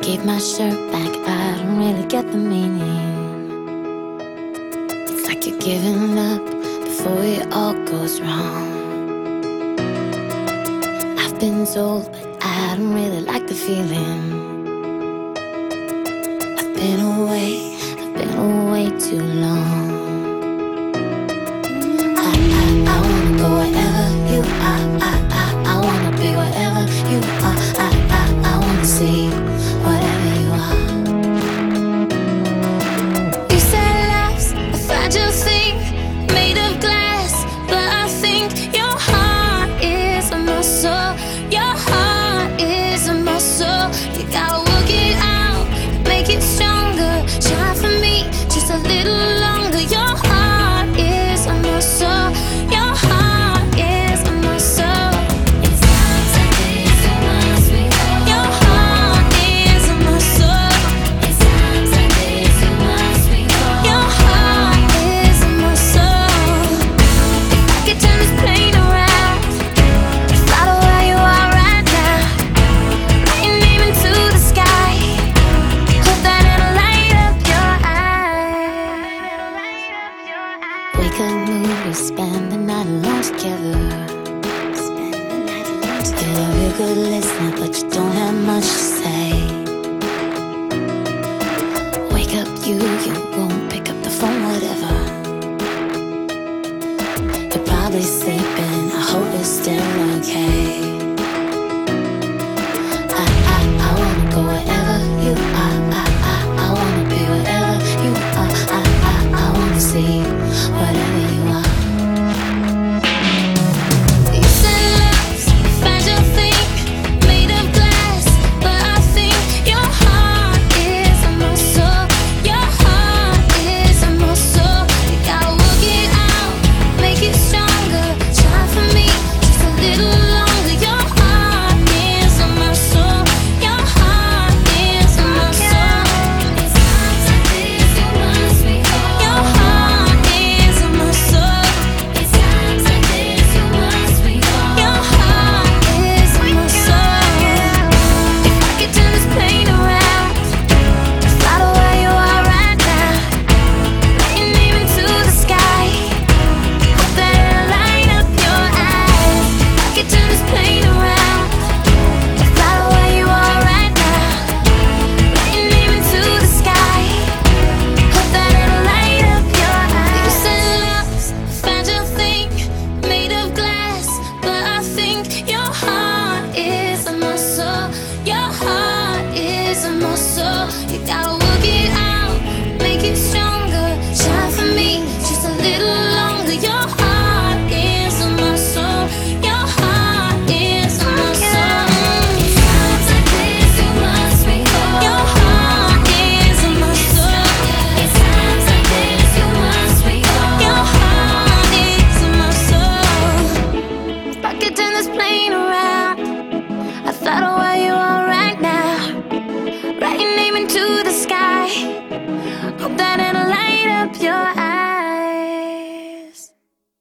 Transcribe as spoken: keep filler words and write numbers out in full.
Gave my shirt back, I don't really get the meaning. It's like you're giving up before it all goes wrong. I've been told, but I don't really like the feeling. I've been away, I've been away too long. I, I, I wanna go wherever you are. I, I, I wanna be wherever you are. I, I, I wanna see whatever you are. You said love's a fragile thing made of glass, but I think your heart is a muscle. Your heart is a muscle. You gotta work it out, make it stronger. Shine for me just a little longer. Your heart is a muscle. Your heart is a muscle. It's times like this you must be whole. Your heart is a muscle. It's times like this you must be whole. Your heart is a muscle. If I could turn this plane around, fly to where you are right now, write your name into the sky, hope that it'll light up your eyes. Wake up, move, we spend the night alone together. Still a real good listener, but you don't have much to say. Wake up, you, you won't pick up the phone, whatever. You're probably sleeping, I hope it's still okay. I, I, I wanna go wherever you are. I, I, I wanna be wherever you are. I, I, I wanna see whatever you are. You said love's a fragile thing made of glass, but I think your heart is a muscle. Your heart is a muscle. You gotta work it out, make it stronger. Shine for me just a little longer. Your heart is a muscle. Your heart is a muscle. It's times like this you must be whole. Your heart is a muscle. It's times like this you must be whole. Your heart is a muscle. If I could turn this plane around, fly to where you are right now, write your name into the sky, hope that it'll light up your eyes. If I could turn this plane around, fly to where you are right now, write your name into the sky, hope that it'll light up your eyes. You said love's a fragile thing made of glass, but I think your heart is a muscle. Your heart is a muscle. You gotta work it out, make it stronger. Shine for me just a little longer. Your heart is a muscle. Your heart is a muscle. It's times like this you must be whole. Your heart is a muscle. It's times like this you must be whole. Your heart is a muscle. If I could turn this plane